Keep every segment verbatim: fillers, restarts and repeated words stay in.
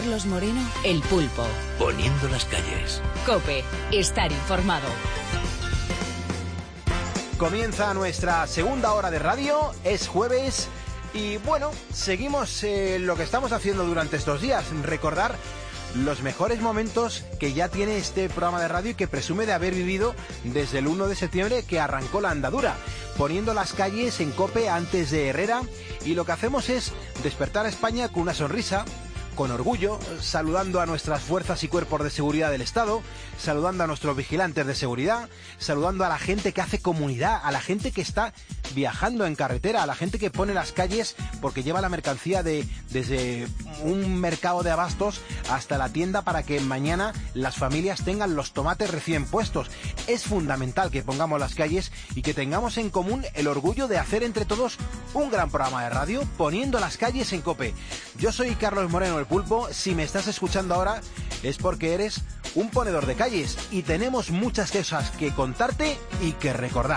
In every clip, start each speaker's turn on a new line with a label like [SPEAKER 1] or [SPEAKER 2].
[SPEAKER 1] Carlos Moreno, El Pulpo.
[SPEAKER 2] Poniendo las calles.
[SPEAKER 1] COPE. Estar informado.
[SPEAKER 3] Comienza nuestra segunda hora de radio, es jueves y bueno, seguimos eh, lo que estamos haciendo durante estos días, recordar los mejores momentos que ya tiene este programa de radio y que presume de haber vivido desde el uno de septiembre que arrancó la andadura, poniendo las calles en COPE antes de Herrera, y lo que hacemos es despertar a España con una sonrisa, con orgullo, saludando a nuestras fuerzas y cuerpos de seguridad del Estado, saludando a nuestros vigilantes de seguridad, saludando a la gente que hace comunidad, a la gente que está viajando en carretera, a la gente que pone las calles porque lleva la mercancía de, desde un mercado de abastos hasta la tienda para que mañana las familias tengan los tomates recién puestos. Es fundamental que pongamos las calles y que tengamos en común el orgullo de hacer entre todos un gran programa de radio, poniendo las calles en COPE. Yo soy Carlos Moreno, El Pulpo. Si me estás escuchando ahora es porque eres un ponedor de calles y tenemos muchas cosas que contarte y que recordar.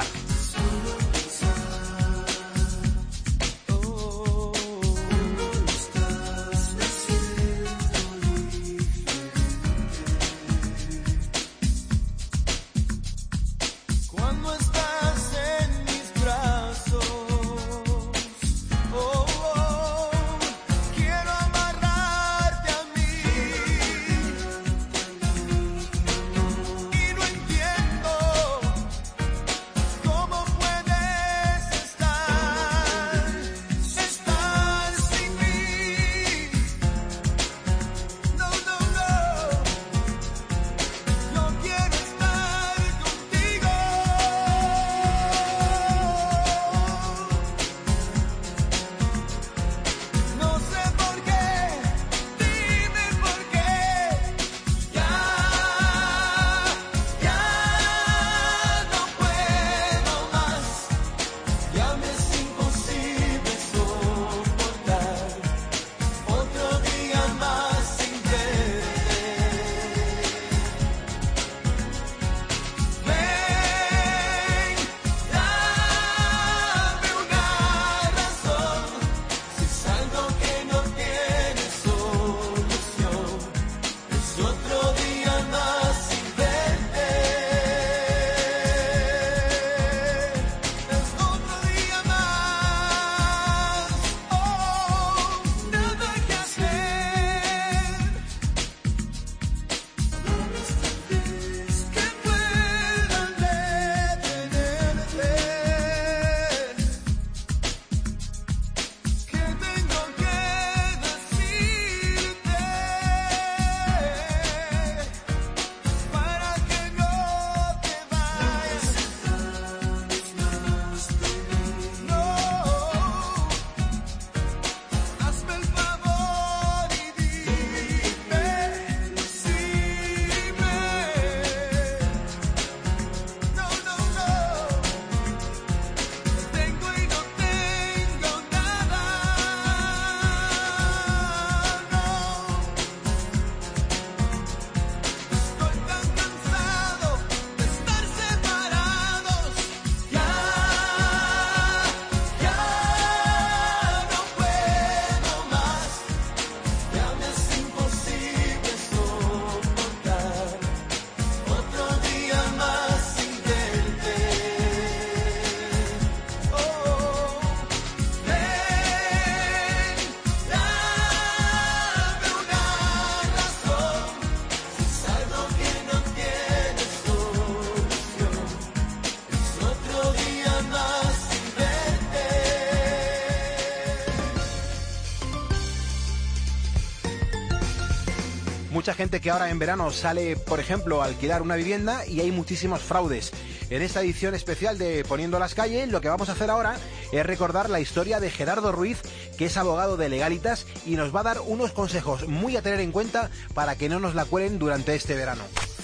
[SPEAKER 3] Mucha gente que ahora en verano sale, por ejemplo, a alquilar una vivienda y hay muchísimos fraudes. En esta edición especial de Poniendo las calles, lo que vamos a hacer ahora es recordar la historia de Gerardo Ruiz, que es abogado de Legalitas y nos va a dar unos consejos muy a tener en cuenta para que no nos la cuelen durante este verano.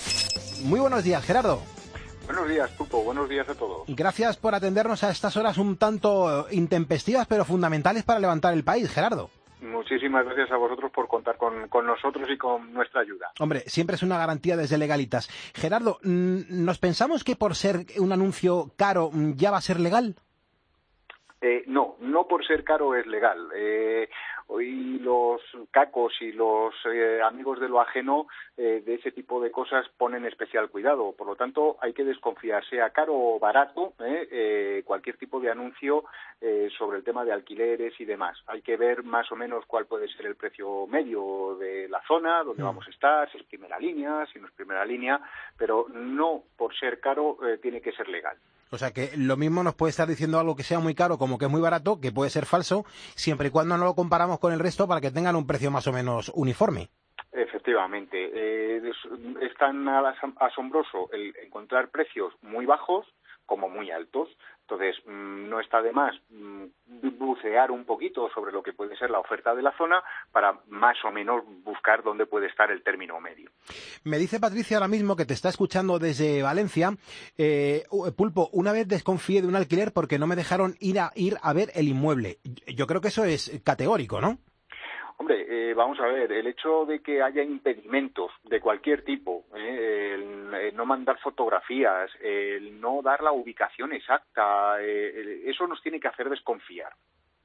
[SPEAKER 3] Muy buenos días, Gerardo.
[SPEAKER 4] Buenos días, Pulpo. Buenos días a todos.
[SPEAKER 3] Gracias por atendernos a estas horas un tanto intempestivas, pero fundamentales para levantar el país, Gerardo.
[SPEAKER 4] Muchísimas gracias a vosotros por contar con, con nosotros y con nuestra ayuda.
[SPEAKER 3] Hombre, siempre es una garantía desde Legalitas. Gerardo, ¿nos pensamos que por ser un anuncio caro ya va a ser legal?
[SPEAKER 4] Eh, no, no por ser caro es legal. Eh, hoy los cacos y los eh, amigos de lo ajeno eh, de ese tipo de cosas ponen especial cuidado. Por lo tanto, hay que desconfiar, sea caro o barato, eh, eh, cualquier tipo de anuncio eh, sobre el tema de alquileres y demás. Hay que ver más o menos cuál puede ser el precio medio de la zona donde mm. vamos a estar, si es primera línea, si no es primera línea, pero no por ser caro eh, tiene que ser legal.
[SPEAKER 3] O sea que lo mismo nos puede estar diciendo algo que sea muy caro como que es muy barato, que puede ser falso, siempre y cuando no lo comparamos con el resto para que tengan un precio más o menos uniforme.
[SPEAKER 4] Efectivamente. Eh, es, es tan asombroso el encontrar precios muy bajos como muy altos. Entonces, mmm, no está de más mmm, bucear un poquito sobre lo que puede ser la oferta de la zona para más o menos buscar dónde puede estar el término medio.
[SPEAKER 3] Me dice Patricia ahora mismo que te está escuchando desde Valencia. Eh, Pulpo, una vez desconfié de un alquiler porque no me dejaron ir a, ir a ver el inmueble. Yo creo que eso es categórico, ¿no?
[SPEAKER 4] Hombre, eh, vamos a ver, el hecho de que haya impedimentos de cualquier tipo, eh, el, el no mandar fotografías, el no dar la ubicación exacta, eh, eso nos tiene que hacer desconfiar.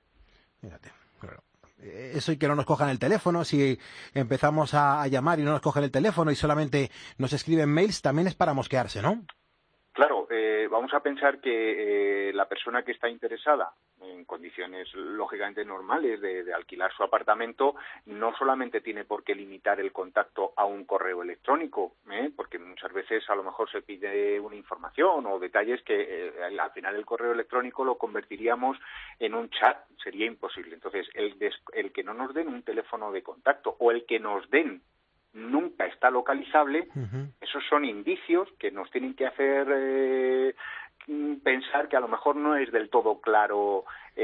[SPEAKER 3] Fíjate, claro. Eso y que no nos cojan el teléfono, si empezamos a, a llamar y no nos cogen el teléfono y solamente nos escriben mails, también es para mosquearse, ¿no?
[SPEAKER 4] Claro, eh, vamos a pensar que eh, la persona que está interesada en condiciones lógicamente normales de, de alquilar su apartamento no solamente tiene por qué limitar el contacto a un correo electrónico, ¿eh? porque muchas veces a lo mejor se pide una información o detalles que eh, al final el correo electrónico lo convertiríamos en un chat, sería imposible. Entonces, el, des, el que no nos den un teléfono de contacto o el que nos den nunca está localizable, uh-huh. esos son indicios que nos tienen que hacer eh, pensar que a lo mejor no es del todo claro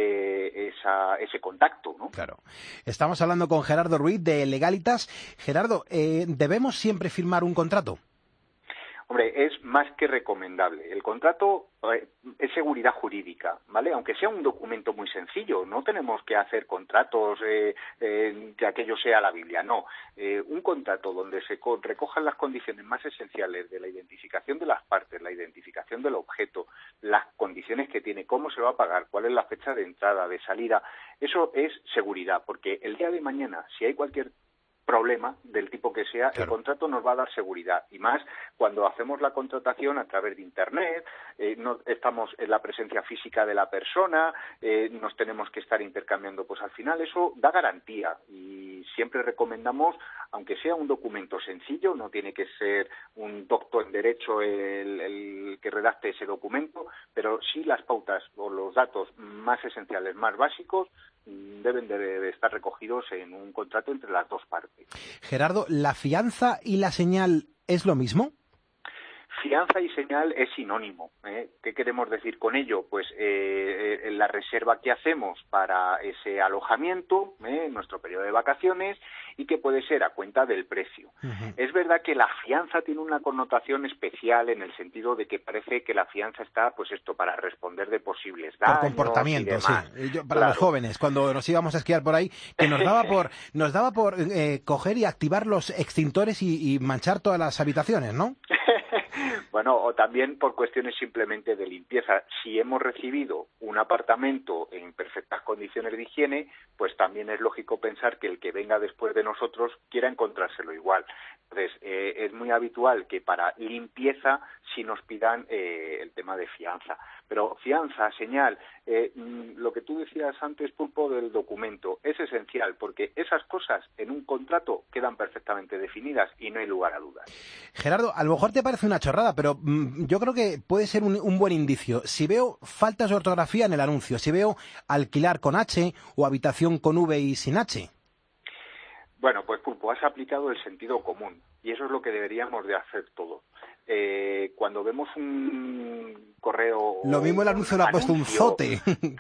[SPEAKER 4] eh, esa, ese contacto, ¿no?
[SPEAKER 3] Claro. Estamos hablando con Gerardo Ruiz de Legalitas. Gerardo, eh, ¿debemos siempre firmar un contrato?
[SPEAKER 4] Hombre, es más que recomendable. El contrato eh, es seguridad jurídica, ¿vale? Aunque sea un documento muy sencillo, no tenemos que hacer contratos eh, eh, que aquello sea la Biblia, no. Eh, un contrato donde se recojan las condiciones más esenciales de la identificación de las partes, la identificación del objeto, las condiciones que tiene, cómo se va a pagar, cuál es la fecha de entrada, de salida, eso es seguridad, porque el día de mañana, si hay cualquier problema del tipo que sea, claro, el contrato nos va a dar seguridad, y más cuando hacemos la contratación a través de Internet, eh, no estamos en la presencia física de la persona, eh, nos tenemos que estar intercambiando, pues al final eso da garantía, y siempre recomendamos, aunque sea un documento sencillo, no tiene que ser un doctor en Derecho el, el que redacte ese documento, pero sí las pautas o los datos más esenciales, más básicos, deben de, de estar recogidos en un contrato entre las dos partes.
[SPEAKER 3] Gerardo, ¿la fianza y la señal es lo mismo?
[SPEAKER 4] Fianza y señal es sinónimo, ¿eh? ¿Qué queremos decir con ello? Pues eh, eh, la reserva que hacemos para ese alojamiento, ¿eh? en nuestro periodo de vacaciones, y que puede ser a cuenta del precio. Uh-huh. Es verdad que la fianza tiene una connotación especial en el sentido de que parece que la fianza está, pues esto, para responder de posibles daños.
[SPEAKER 3] Por comportamiento,
[SPEAKER 4] y demás.
[SPEAKER 3] Sí. Yo, para claro. los jóvenes, cuando nos íbamos a esquiar por ahí, que nos daba por, nos daba por eh, coger y activar los extintores y, y manchar todas las habitaciones, ¿no?
[SPEAKER 4] Bueno, o también por cuestiones simplemente de limpieza. Si hemos recibido un apartamento en perfectas condiciones de higiene, pues también es lógico pensar que el que venga después de nosotros quiera encontrárselo igual. Entonces, eh, es muy habitual que para limpieza sí nos pidan eh, el tema de fianza. Pero fianza, señal, eh, lo que tú decías antes, Pulpo, del documento, es esencial porque esas cosas en un contrato quedan perfectamente definidas y no hay lugar a dudas.
[SPEAKER 3] Gerardo, a lo mejor te parece una chorrada, pero mmm, yo creo que puede ser un, un buen indicio. Si veo faltas de ortografía en el anuncio, si veo alquilar con H o habitación con V y sin H.
[SPEAKER 4] Bueno, pues Pulpo, has aplicado el sentido común y eso es lo que deberíamos de hacer todos. Eh, cuando vemos un correo...
[SPEAKER 3] Lo mismo el anuncio lo ha puesto un zote.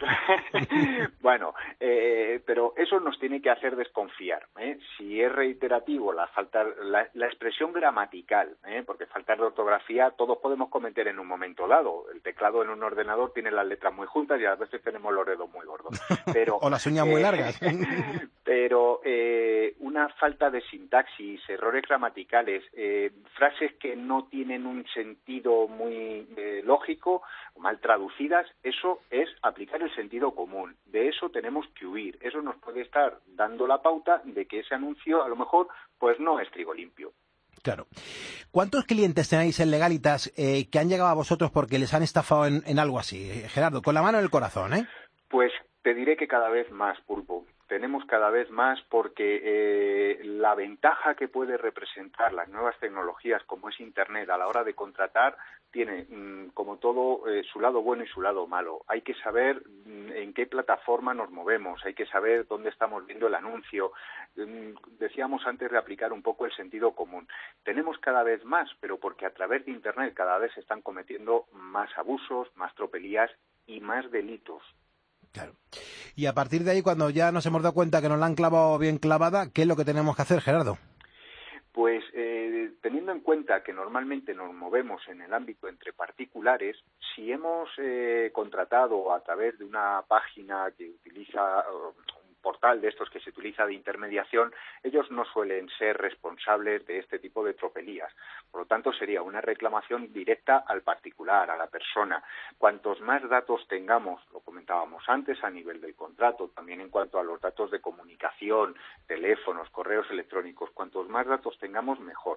[SPEAKER 4] Bueno, eh, pero eso nos tiene que hacer desconfiar, ¿eh? Si es reiterativo la falta, la, la expresión gramatical, ¿eh? Porque faltas de ortografía todos podemos cometer en un momento dado. El teclado en un ordenador tiene las letras muy juntas y a veces tenemos los dedos muy gordos. Pero,
[SPEAKER 3] o las uñas eh, muy largas.
[SPEAKER 4] Pero eh, una falta de sintaxis, errores gramaticales, eh, frases que no tienen en un sentido muy eh, lógico, tecnológico, mal traducidas, eso es aplicar el sentido común. De eso tenemos que huir. Eso nos puede estar dando la pauta de que ese anuncio a lo mejor pues no es trigo limpio.
[SPEAKER 3] Claro. ¿Cuántos clientes tenéis en Legalitas eh, que han llegado a vosotros porque les han estafado en, en algo así? Gerardo, con la mano en el corazón, ¿eh?
[SPEAKER 4] Pues te diré que cada vez más, Pulpo. Tenemos cada vez más porque eh, la ventaja que puede representar las nuevas tecnologías como es Internet a la hora de contratar tiene, mmm, como todo, eh, su lado bueno y su lado malo. Hay que saber mmm, en qué plataforma nos movemos, hay que saber dónde estamos viendo el anuncio. Mm, decíamos antes de aplicar un poco el sentido común. Tenemos cada vez más, pero porque a través de Internet cada vez se están cometiendo más abusos, más tropelías y más delitos.
[SPEAKER 3] Claro. Y a partir de ahí, cuando ya nos hemos dado cuenta que nos la han clavado bien clavada, ¿qué es lo que tenemos que hacer, Gerardo?
[SPEAKER 4] Pues eh, teniendo en cuenta que normalmente nos movemos en el ámbito entre particulares, si hemos eh, contratado a través de una página que utiliza uh, un portal de estos que se utiliza de intermediación, ellos no suelen ser responsables de este tipo de tropelías. Por lo tanto, sería una reclamación directa al particular, a la persona. Cuantos más datos tengamos, lo comentábamos antes a nivel del contrato, también en cuanto a los datos de comunicación, teléfonos, correos electrónicos, cuantos más datos tengamos, mejor.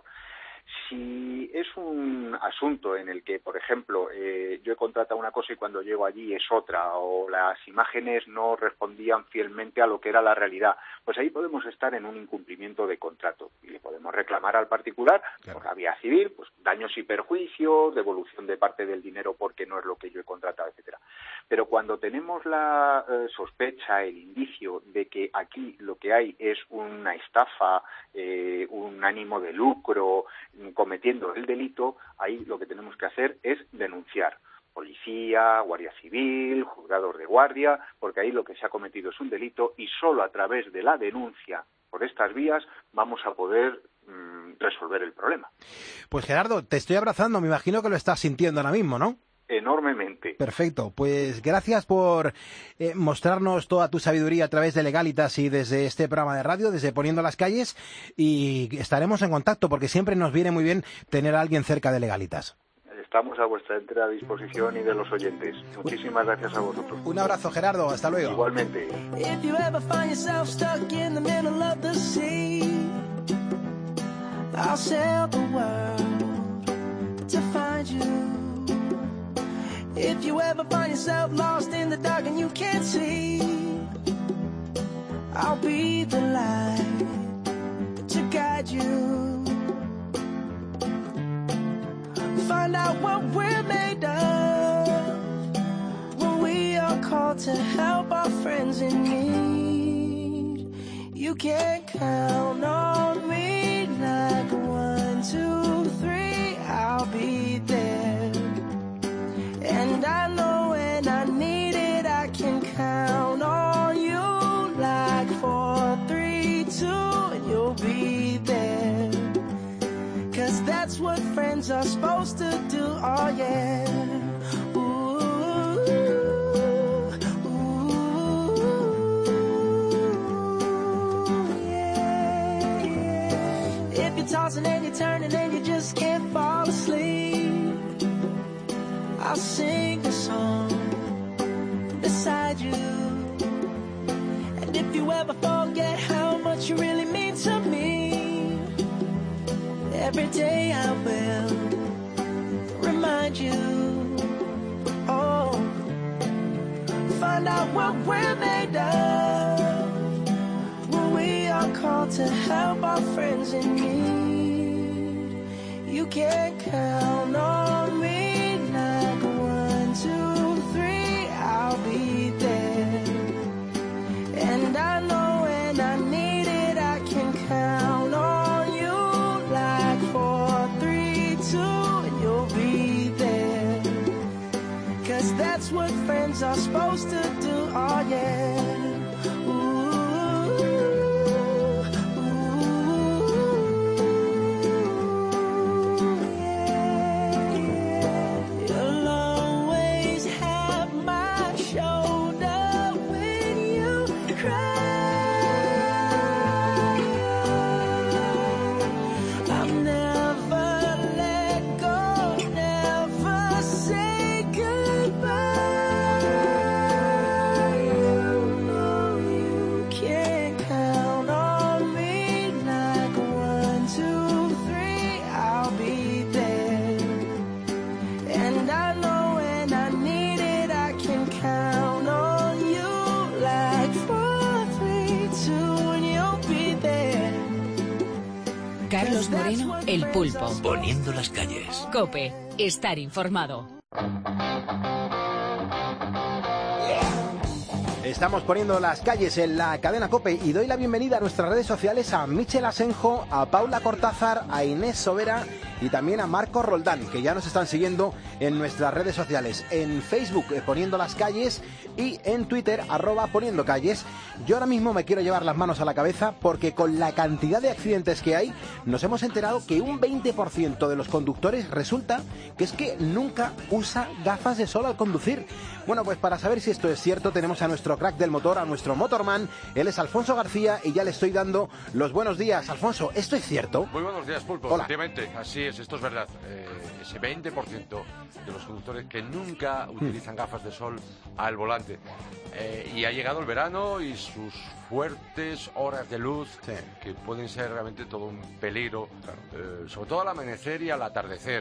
[SPEAKER 4] Si es un asunto en el que, por ejemplo, eh, yo he contratado una cosa y cuando llego allí es otra, o las imágenes no respondían fielmente a lo que era la realidad, pues ahí podemos estar en un incumplimiento de contrato y le podemos reclamar al particular, claro, por la vía civil, pues daños y perjuicios, devolución de parte del dinero porque no es lo que yo he contratado, etcétera. Pero cuando tenemos la eh, sospecha, el indicio de que aquí lo que hay es una estafa, eh, un ánimo de lucro, cometiendo el delito, ahí lo que tenemos que hacer es denunciar. Policía, Guardia Civil, juzgados de guardia, porque ahí lo que se ha cometido es un delito y solo a través de la denuncia por estas vías vamos a poder mmm, resolver el problema.
[SPEAKER 3] Pues Gerardo, te estoy abrazando, me imagino que lo estás sintiendo ahora mismo, ¿no?
[SPEAKER 4] Enormemente.
[SPEAKER 3] Perfecto, pues gracias por eh, mostrarnos toda tu sabiduría a través de Legalitas y desde este programa de radio, desde Poniendo las Calles, y estaremos en contacto porque siempre nos viene muy bien tener a alguien cerca de Legalitas.
[SPEAKER 4] Estamos a vuestra entera disposición y de los oyentes. Muchísimas gracias a vosotros.
[SPEAKER 3] Un abrazo, Gerardo, hasta luego.
[SPEAKER 4] Igualmente.
[SPEAKER 5] If you ever find yourself lost in the dark and you can't see, I'll be the light to guide you. Find out what we're made of when we are called to help our friends in need. You can count on me like one, two, three, I'll be there. And I know when I need it, I can count on you like four, three, two, and you'll be there. Cause that's what friends are supposed to do, oh yeah. Ooh, ooh, yeah, yeah. If you're tossing and you're turning and you just can't fall asleep, I'll sing a song beside you. And if you ever forget how much you really mean to me, every day I will remind you. Oh, find out what we're made of when we are called to help our friends in need. You can count on me. Two, three, I'll be there. And I know when I need it, I can count on you like four, three, two, and you'll be there. Cause that's what friends are supposed to do, oh yeah. Ooh, ooh, yeah,
[SPEAKER 1] Carlos Moreno, El Pulpo.
[SPEAKER 2] Poniendo las calles.
[SPEAKER 1] COPE. Estar informado.
[SPEAKER 3] Estamos poniendo las calles en la cadena COPE y doy la bienvenida a nuestras redes sociales a Michel Asenjo, a Paula Cortázar, a Inés Sobera y también a Marco Roldán, que ya nos están siguiendo en nuestras redes sociales, en Facebook eh, Poniendo las Calles y en Twitter arroba Poniendo Calles. Yo ahora mismo me quiero llevar las manos a la cabeza porque con la cantidad de accidentes que hay nos hemos enterado que un veinte por ciento de los conductores resulta que es que nunca usa gafas de sol al conducir. Bueno, pues para saber si esto es cierto tenemos a nuestro crack del motor, a nuestro motorman. Él es Alfonso García y ya le estoy dando los buenos días. Alfonso, ¿esto es cierto?
[SPEAKER 6] Muy buenos días, Pulpo.
[SPEAKER 3] Hola.
[SPEAKER 6] Efectivamente, así es, esto es verdad. Eh, ese veinte por ciento de los conductores que nunca utilizan gafas de sol al volante. Eh, y ha llegado el verano y sus fuertes horas de luz,
[SPEAKER 3] Sí.
[SPEAKER 6] que pueden ser realmente todo un peligro, eh, sobre todo al amanecer y al atardecer.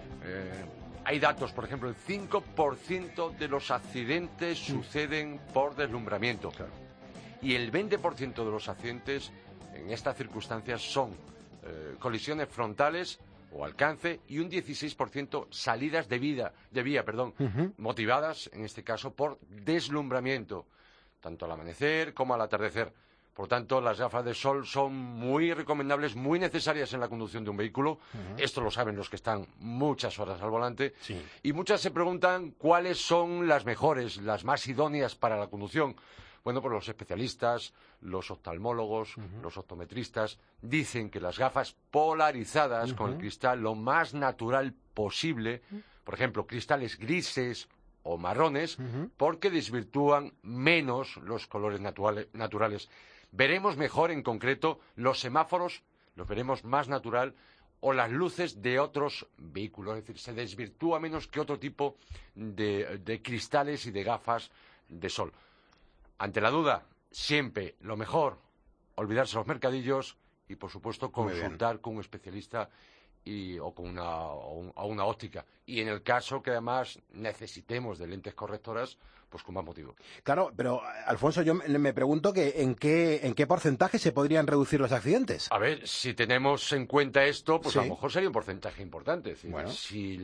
[SPEAKER 6] Eh, Hay datos, por ejemplo, el cinco por ciento de los accidentes suceden por deslumbramiento.
[SPEAKER 3] Claro.
[SPEAKER 6] Y el veinte por ciento de los accidentes en estas circunstancias son eh, colisiones frontales o alcance y un dieciséis por ciento salidas de, vida, de vía, perdón,
[SPEAKER 3] Uh-huh.
[SPEAKER 6] motivadas, en este caso, por deslumbramiento, tanto al amanecer como al atardecer. Por tanto, las gafas de sol son muy recomendables, muy necesarias en la conducción de un vehículo. Uh-huh. Esto lo saben los que están muchas horas al volante.
[SPEAKER 3] Sí.
[SPEAKER 6] Y muchas se preguntan cuáles son las mejores, las más idóneas para la conducción. Bueno, pues los especialistas, los oftalmólogos, uh-huh. los optometristas dicen que las gafas polarizadas uh-huh. con el cristal lo más natural posible, uh-huh. por ejemplo, cristales grises o marrones, uh-huh. porque desvirtúan menos los colores naturales, naturales. Veremos mejor, en concreto, los semáforos, los veremos más natural, o las luces de otros vehículos. Es decir, se desvirtúa menos que otro tipo de, de cristales y de gafas de sol. Ante la duda, siempre lo mejor, olvidarse los mercadillos y, por supuesto, consultar con un especialista y, o con una, o un, o una óptica. Y en el caso que además necesitemos de lentes correctoras, pues con más motivo.
[SPEAKER 3] Claro, pero Alfonso, yo me, me pregunto que en qué en qué porcentaje se podrían reducir los accidentes.
[SPEAKER 6] A ver, si tenemos en cuenta esto, pues
[SPEAKER 3] Sí.
[SPEAKER 6] a lo mejor sería un porcentaje importante. Es decir,
[SPEAKER 3] Bueno.
[SPEAKER 6] si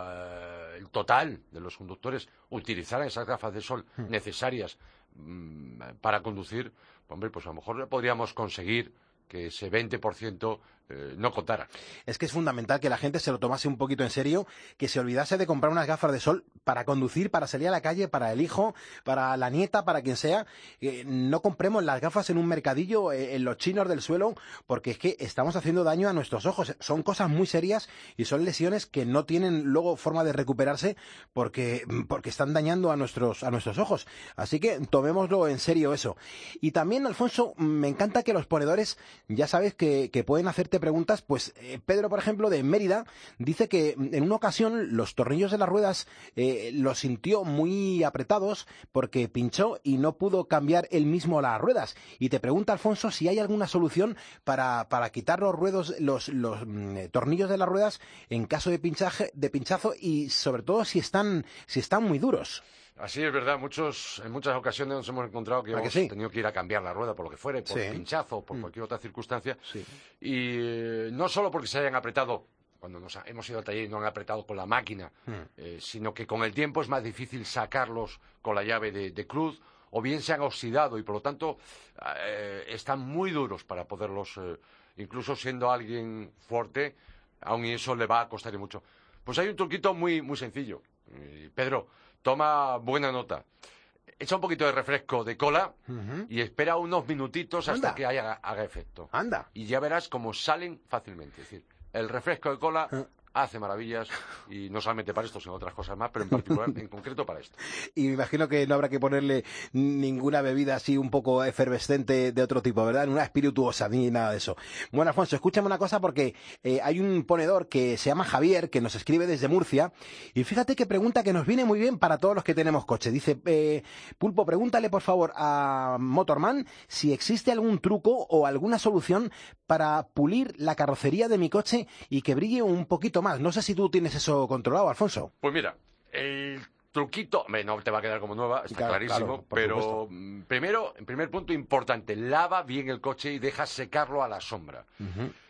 [SPEAKER 6] la, el total de los conductores utilizaran esas gafas de sol hmm. necesarias mmm, para conducir, hombre, pues a lo mejor podríamos conseguir que ese veinte por ciento eh, no contara.
[SPEAKER 3] Es que es fundamental que la gente se lo tomase un poquito en serio, que se olvidase de comprar unas gafas de sol para conducir, para salir a la calle, para el hijo, para la nieta, para quien sea. Eh, no compremos las gafas en un mercadillo, eh, en los chinos del suelo, porque es que estamos haciendo daño a nuestros ojos. Son cosas muy serias y son lesiones que no tienen luego forma de recuperarse porque, porque están dañando a nuestros, a nuestros ojos. Así que tomémoslo en serio eso. Y también, Alfonso, me encanta que los ponedores, ya sabes, que, que pueden hacerte preguntas. Pues eh, Pedro, por ejemplo, de Mérida, dice que en una ocasión los tornillos de las ruedas eh, los sintió muy apretados porque pinchó y no pudo cambiar él mismo las ruedas. Y te pregunta, Alfonso, si hay alguna solución para, para quitar los ruedos, los, los mm, tornillos de las ruedas en caso de pinchaje, de pinchazo y sobre todo si están, si están muy duros.
[SPEAKER 6] Así es verdad, muchos, en muchas ocasiones nos hemos encontrado que hemos sí? tenido que ir a cambiar la rueda por lo que fuere, por sí. pinchazo, por mm. cualquier otra circunstancia. Sí. Y eh, no solo porque se hayan apretado, cuando nos ha, hemos ido al taller y no han apretado con la máquina, mm. eh, sino que con el tiempo es más difícil sacarlos con la llave de, de cruz, o bien se han oxidado y por lo tanto eh, están muy duros para poderlos, eh, incluso siendo alguien fuerte, aun y eso le va a costar mucho. Pues hay un truquito muy, muy sencillo. Eh, Pedro, toma buena nota. Echa un poquito de refresco de cola uh-huh. y espera unos minutitos hasta Anda. que haya, haga efecto.
[SPEAKER 3] Anda.
[SPEAKER 6] Y ya verás cómo salen fácilmente. Es decir, el refresco de cola uh. hace maravillas y no solamente para esto, sino otras cosas más, pero en particular, en concreto para esto.
[SPEAKER 3] Y me imagino que no habrá que ponerle ninguna bebida así un poco efervescente de otro tipo, ¿verdad? Una espirituosa ni nada de eso. Bueno, Alfonso, escúchame una cosa porque eh, hay un ponedor que se llama Javier, que nos escribe desde Murcia, y fíjate que pregunta que nos viene muy bien para todos los que tenemos coche. Dice, eh, Pulpo, pregúntale por favor a Motorman si existe algún truco o alguna solución para pulir la carrocería de mi coche y que brille un poquito más. No sé si tú tienes eso controlado, Alfonso.
[SPEAKER 6] Pues mira, el truquito, hombre, no te va a quedar como nueva, está claro, clarísimo, claro, pero supuesto. primero, en primer punto importante, lava bien el coche y deja secarlo a la sombra. Uh-huh.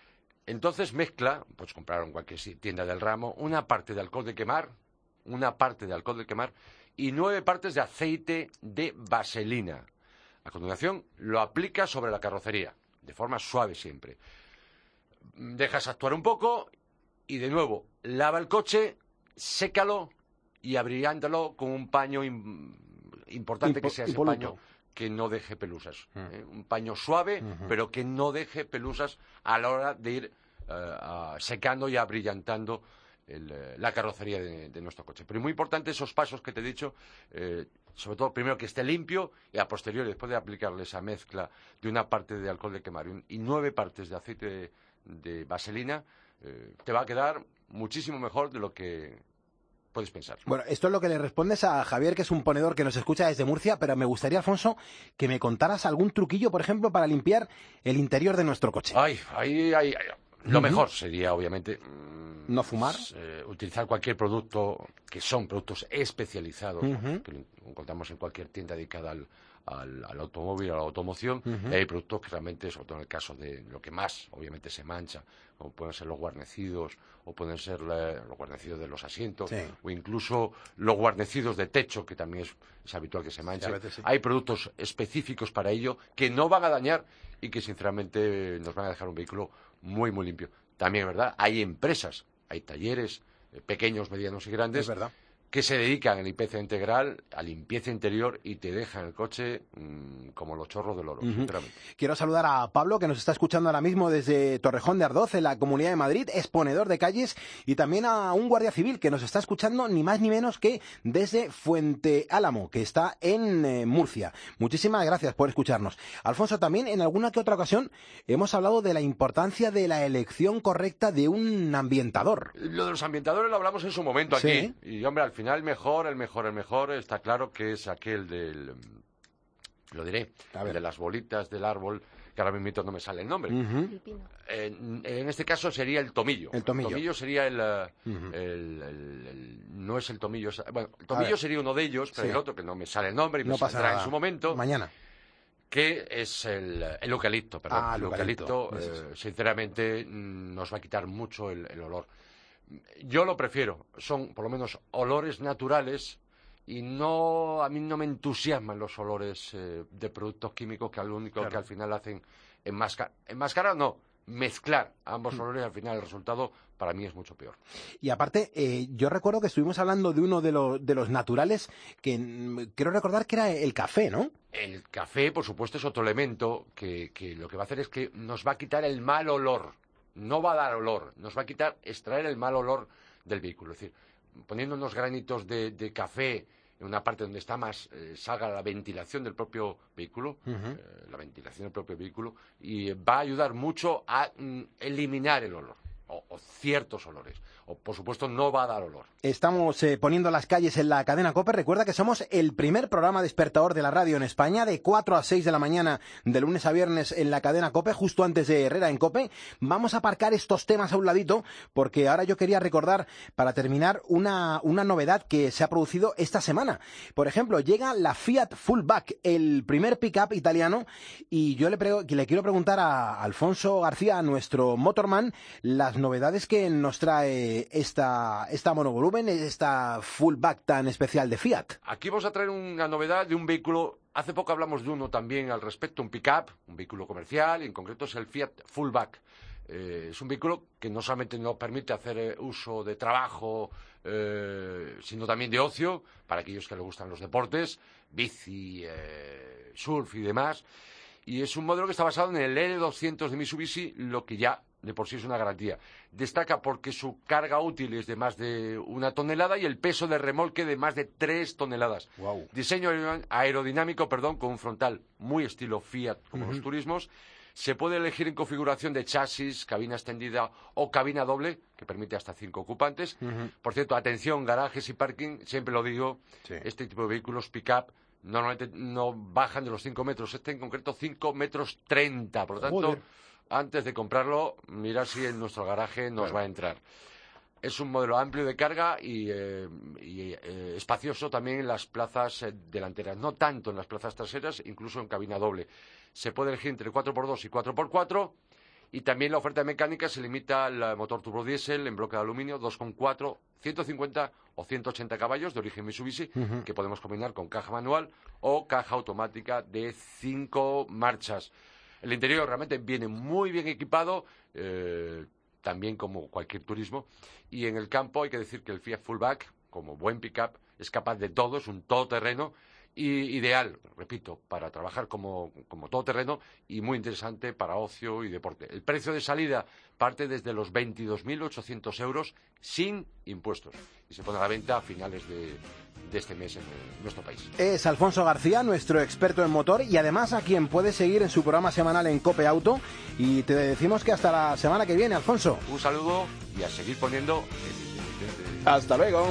[SPEAKER 6] Entonces mezcla, pues compraron en cualquier tienda del ramo, una parte de alcohol de quemar, una parte de alcohol de quemar y nueve partes de aceite de vaselina. A continuación, lo aplica sobre la carrocería, de forma suave siempre. Dejas actuar un poco y, de nuevo, lava el coche, sécalo y abrillántalo con un paño im- importante,
[SPEAKER 3] Impo-
[SPEAKER 6] que sea ese
[SPEAKER 3] impoluto.
[SPEAKER 6] paño que no deje pelusas.
[SPEAKER 3] Mm.
[SPEAKER 6] ¿eh? Un paño suave,
[SPEAKER 3] Ujú.
[SPEAKER 6] pero que no deje pelusas a la hora de ir eh, a- secando y abrillantando el, eh, la carrocería de, de nuestro coche. Pero es muy importante esos pasos que te he dicho, eh, sobre todo primero que esté limpio y a posteriori, después de aplicarle esa mezcla de una parte de alcohol de quemar y, un- y nueve partes de aceite de, de vaselina, eh, te va a quedar muchísimo mejor de lo que puedes pensar.
[SPEAKER 3] Bueno, esto es lo que le respondes a Javier, que es un ponedor que nos escucha desde Murcia, pero me gustaría, Alfonso, que me contaras algún truquillo, por ejemplo, para limpiar el interior de nuestro coche.
[SPEAKER 6] Ay, ahí, ahí, ahí. Lo
[SPEAKER 3] Ujú.
[SPEAKER 6] mejor sería, obviamente, mm,
[SPEAKER 3] ¿No fumar?
[SPEAKER 6] eh, utilizar cualquier producto que son productos especializados,
[SPEAKER 3] Ujú.
[SPEAKER 6] que lo encontramos en cualquier tienda dedicada al, al, al automóvil, a la automoción.
[SPEAKER 3] Ujú.
[SPEAKER 6] Y hay productos que realmente, sobre todo en el caso de lo que más, obviamente, se mancha, como pueden ser los guarnecidos, o pueden ser la- los guarnecidos de los asientos,
[SPEAKER 3] Sí.
[SPEAKER 6] o incluso los guarnecidos de techo, que también es, es habitual que se manchen.
[SPEAKER 3] a veces sí.
[SPEAKER 6] Hay productos específicos para ello que no van a dañar y que, sinceramente, nos van a dejar un vehículo muy, muy limpio. También es verdad, hay empresas, hay talleres eh, pequeños, medianos y grandes
[SPEAKER 3] Es verdad.
[SPEAKER 6] que se dedican a limpieza integral, a limpieza interior y te dejan el coche mmm, como los chorros del oro,
[SPEAKER 3] Ujú.
[SPEAKER 6] sinceramente.
[SPEAKER 3] Quiero saludar a Pablo, que nos está escuchando ahora mismo desde Torrejón de Ardoz, en la Comunidad de Madrid, exponedor de calles, y también a un guardia civil que nos está escuchando ni más ni menos que desde Fuente Álamo, que está en eh, Murcia. Muchísimas gracias por escucharnos. Alfonso, también en alguna que otra ocasión hemos hablado de la importancia de la elección correcta de un ambientador.
[SPEAKER 6] Lo de los ambientadores lo hablamos en su momento aquí.
[SPEAKER 3] Sí.
[SPEAKER 6] Y, hombre, al final el mejor, el mejor, el mejor, está claro que es aquel del... Lo diré,
[SPEAKER 3] A ver.
[SPEAKER 6] el de las bolitas del árbol, que ahora mismo no me sale el nombre.
[SPEAKER 3] Ujú.
[SPEAKER 6] En, en este caso sería el tomillo.
[SPEAKER 3] El tomillo.
[SPEAKER 6] sería el, eh,
[SPEAKER 3] Ujú.
[SPEAKER 6] el- el- el- no es el tomillo. es- Bueno, el
[SPEAKER 3] A
[SPEAKER 6] tomillo
[SPEAKER 3] ver.
[SPEAKER 6] sería uno de ellos, pero
[SPEAKER 3] Sí.
[SPEAKER 6] el otro, que no me sale el nombre y me
[SPEAKER 3] No pasa
[SPEAKER 6] saldrá
[SPEAKER 3] nada.
[SPEAKER 6] en su momento,
[SPEAKER 3] Mañana.
[SPEAKER 6] que es el, el eucalipto. Perdón.
[SPEAKER 3] Ah,
[SPEAKER 6] el
[SPEAKER 3] el eucalipto,
[SPEAKER 6] eucalipto,
[SPEAKER 3] eso
[SPEAKER 6] eh, sinceramente, mm, nos va a quitar mucho el, el olor. Yo lo prefiero. Son, por lo menos, olores naturales. Y no, a mí no me entusiasman los olores eh, de productos químicos que lo único
[SPEAKER 3] Claro.
[SPEAKER 6] que al final hacen enmascarar. Enmascarar no, mezclar ambos
[SPEAKER 3] Mm.
[SPEAKER 6] olores, al final el resultado para mí es mucho peor.
[SPEAKER 3] Y aparte, eh, yo recuerdo que estuvimos hablando de uno de, los de los naturales, que mm, creo recordar que era el café, ¿no?
[SPEAKER 6] El café, por supuesto, es otro elemento que, que lo que va a hacer es que nos va a quitar el mal olor. No va a dar olor, nos va a quitar, extraer el mal olor del vehículo. Es decir, poniendo unos granitos de, de café en una parte donde está más, eh, salga la ventilación del propio vehículo,
[SPEAKER 3] Ujú.
[SPEAKER 6] eh, la ventilación del propio vehículo, y va a ayudar mucho a mm, eliminar el olor, o, o ciertos olores. O, por supuesto, no va a dar olor.
[SPEAKER 3] Estamos eh, poniendo las calles en la cadena COPE. Recuerda que somos el primer programa despertador de la radio en España, de cuatro a seis de la mañana, de lunes a viernes en la cadena COPE, justo antes de Herrera en COPE. Vamos a aparcar estos temas a un ladito, porque ahora yo quería recordar, para terminar, una, una novedad que se ha producido esta semana. Por ejemplo, llega la Fiat Fullback, el primer pick-up italiano, y yo le, pre- le quiero preguntar a Alfonso García, a nuestro motorman, las novedades que nos trae esta, esta monovolumen, esta fullback tan especial de Fiat.
[SPEAKER 6] Aquí vamos a traer una novedad de un vehículo. Hace poco hablamos de uno también al respecto, un pick-up, un vehículo comercial, y en concreto es el Fiat Fullback. Eh, es un vehículo que no solamente nos permite hacer eh, uso de trabajo, eh, sino también de ocio, para aquellos que les gustan los deportes, bici, eh, surf y demás. Y es un modelo que está basado en el L doscientos de Mitsubishi, lo que ya de por sí es una garantía. Destaca porque su carga útil es de más de una tonelada y el peso de remolque de más de tres toneladas.
[SPEAKER 3] Wow.
[SPEAKER 6] Diseño aerodinámico, perdón, con un frontal muy estilo Fiat, como
[SPEAKER 3] Ujú.
[SPEAKER 6] los turismos. Se puede elegir en configuración de chasis, cabina extendida o cabina doble, que permite hasta cinco ocupantes.
[SPEAKER 3] Ujú.
[SPEAKER 6] Por cierto, atención, garajes y parking, siempre lo digo,
[SPEAKER 3] Sí.
[SPEAKER 6] este tipo de vehículos pick-up normalmente no bajan de los cinco metros, este en concreto cinco metros treinta, por lo tanto,
[SPEAKER 3] Joder.
[SPEAKER 6] antes de comprarlo, mirar si en nuestro garaje nos
[SPEAKER 3] Claro.
[SPEAKER 6] va a entrar. Es un modelo amplio de carga y, eh, y, eh, espacioso también en las plazas eh, delanteras, no tanto en las plazas traseras, incluso en cabina doble. Se puede elegir entre cuatro por dos y cuatro por cuatro Y también la oferta mecánica se limita al motor turbodiesel en bloque de aluminio dos coma cuatro, ciento cincuenta o ciento ochenta caballos de origen Mitsubishi, uh-huh. que podemos combinar con caja manual o caja automática de cinco marchas. El interior realmente viene muy bien equipado, eh, también como cualquier turismo. Y en el campo hay que decir que el Fiat Fullback, como buen pick-up, es capaz de todo, es un todoterreno. Y ideal, repito, para trabajar como, como todoterreno y muy interesante para ocio y deporte. El precio de salida parte desde los veintidós mil ochocientos euros sin impuestos y se pone a la venta a finales de, de este mes en, en nuestro país.
[SPEAKER 3] Es Alfonso García, nuestro experto en motor y además a quien puedes seguir en su programa semanal en Cope Auto, y te decimos que hasta la semana que viene, Alfonso.
[SPEAKER 6] Un saludo y a seguir poniendo el Independiente.
[SPEAKER 3] Hasta luego.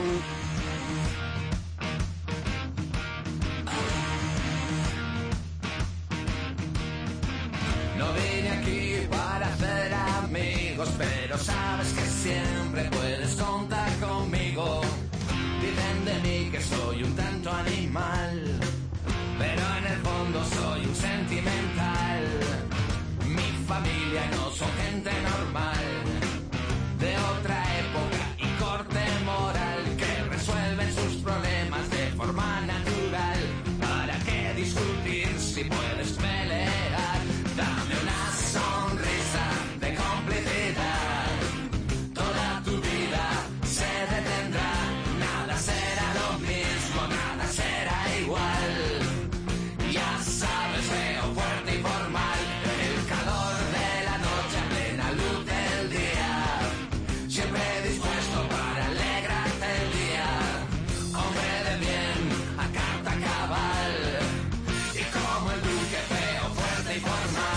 [SPEAKER 5] No vine aquí para hacer amigos, pero sabes que siempre puedes contar conmigo. Dicen de mí que soy un tanto animal, pero en el fondo soy un sentimental. Mi familia no son gente normal, de otra época y corte moral, que resuelven sus problemas de forma natural. ¿Para qué discutir si puedes pelear? Dame una sonrisa de complicidad. Toda tu vida se detendrá. Nada será lo mismo, nada será igual. Ya sabes, veo fuerte y formal. El calor de la noche a plena luz del día. Siempre dispuesto para alegrarte el día. Hombre de bien, a carta cabal. Y como el duque feo, fuerte y formal.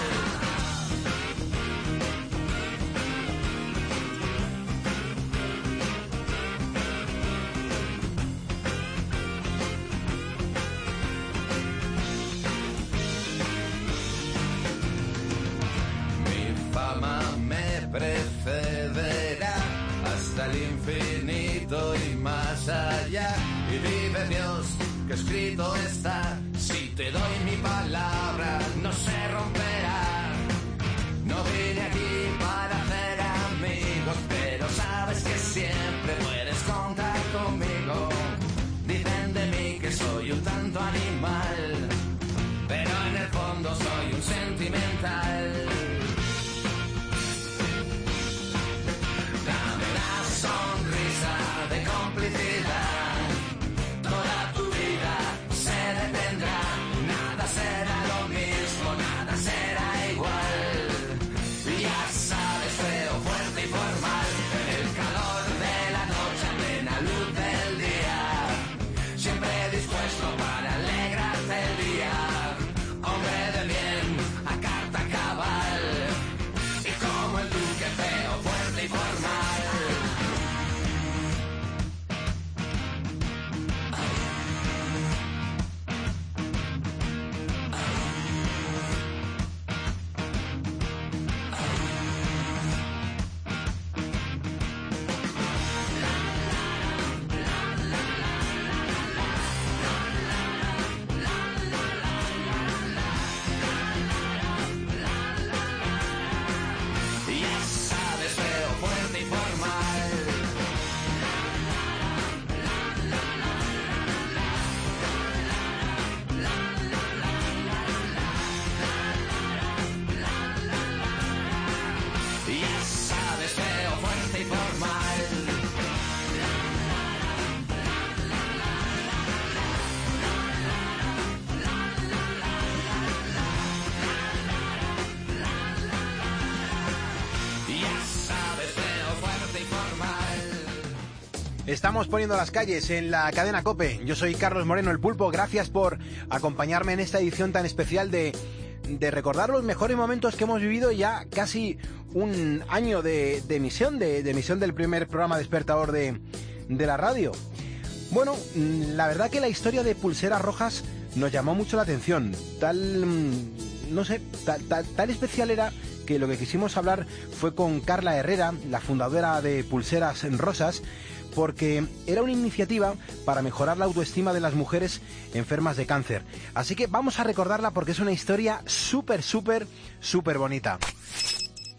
[SPEAKER 5] Mi fama me precederá hasta el infinito y más allá. Y vive Dios, que escrito está, si te doy mi palabra no se romperá. No vine aquí para hacer amigos, pero sabes que siempre puedes contar conmigo. Dicen de mí que soy un tanto animal, pero en el fondo soy un sentimental. Dame una sonrisa de complicidad. Toda tu vida se detendrá. Nada será lo mismo, nada será igual. Ya sabes, feo, fuerte y formal. El calor de la noche a plena luz del día. Siempre dispuesto para alegrarte el día. Hombre de bien, a carta cabal. Y como el duque feo, fuerte y formal. Ya sabes, feo, fuerte y formal. Ya sabes, feo, fuerte y formal. Ya sabes, feo, fuerte y formal.
[SPEAKER 3] Estamos poniendo las calles en la cadena COPE. Yo soy Carlos Moreno, el Pulpo. Gracias por acompañarme en esta edición tan especial de, de recordar los mejores momentos que hemos vivido ya casi un año de, de emisión, de, de emisión del primer programa despertador de, de la radio. Bueno, la verdad que la historia de Pulseras Rojas nos llamó mucho la atención. Tal, no sé, tal, tal, tal especial era que lo que quisimos hablar fue con Carla Herrera, la fundadora de Pulseras Rosas, porque era una iniciativa para mejorar la autoestima de las mujeres enfermas de cáncer. Así que vamos a recordarla porque es una historia súper, súper, súper bonita.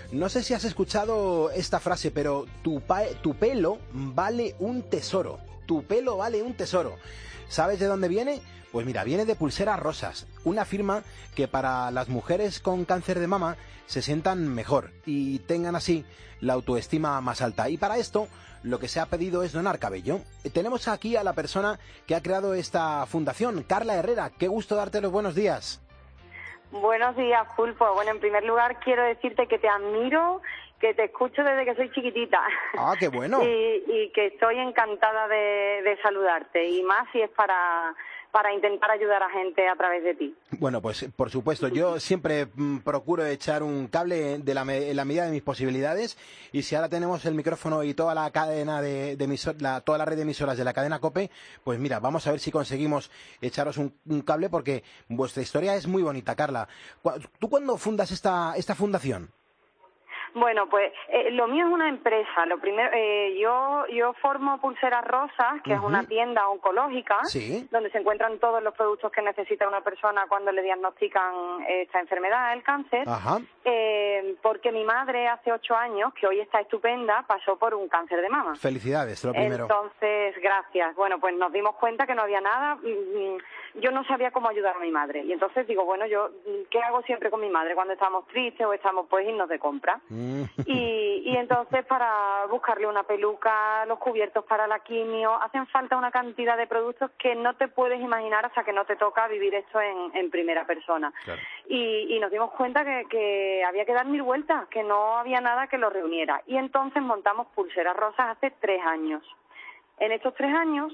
[SPEAKER 3] No sé si has escuchado esta frase, pero tu, pa tu pelo vale un tesoro. Tu pelo vale un tesoro. ¿Sabes de dónde viene? Pues mira, viene de Pulseras Rosas, una firma que para las mujeres con cáncer de mama se sientan mejor y tengan así la autoestima más alta. Y para esto lo que se ha pedido es donar cabello. Tenemos aquí a la persona que ha creado esta fundación, Carla Herrera. Qué gusto darte los buenos días.
[SPEAKER 7] Buenos días, Pulpo. Bueno, en primer lugar quiero decirte que te admiro, que te escucho desde que soy chiquitita.
[SPEAKER 3] Ah, qué bueno.
[SPEAKER 7] y, y que estoy encantada de, de saludarte, y más si es para, para intentar ayudar a gente a través de ti.
[SPEAKER 3] Bueno, pues por supuesto, yo siempre mm, procuro echar un cable de la, en la medida de mis posibilidades, y si ahora tenemos el micrófono y toda la cadena de, de emisor, la, toda la red de emisoras de la cadena COPE, pues mira, vamos a ver si conseguimos echaros un, un cable, porque vuestra historia es muy bonita, Carla. ¿Tú cuándo fundas esta, esta fundación?
[SPEAKER 7] Bueno, pues eh, lo mío es una empresa. Lo primero, eh, yo yo formo Pulseras Rosas, que uh-huh. es una tienda oncológica,
[SPEAKER 3] ¿sí?
[SPEAKER 7] donde se encuentran todos los productos que necesita una persona cuando le diagnostican esta enfermedad, el cáncer.
[SPEAKER 3] Ajá.
[SPEAKER 7] Eh, porque mi madre hace ocho años, que hoy está estupenda, pasó por un cáncer de mama.
[SPEAKER 3] Felicidades, lo primero.
[SPEAKER 7] Entonces, gracias. Bueno, pues nos dimos cuenta que no había nada. Yo no sabía cómo ayudar a mi madre. Y entonces digo, bueno, yo, ¿qué hago siempre con mi madre cuando estamos tristes o estamos, pues, irnos de compra? Mm. Y, y entonces para buscarle una peluca, los cubiertos para la quimio, hacen falta una cantidad de productos que no te puedes imaginar hasta que no te toca vivir esto en, en primera persona.
[SPEAKER 3] Claro.
[SPEAKER 7] Y, y nos dimos cuenta que, que había que dar mil vueltas, que no había nada que lo reuniera. Y entonces montamos Pulseras Rosas hace tres años. En estos tres años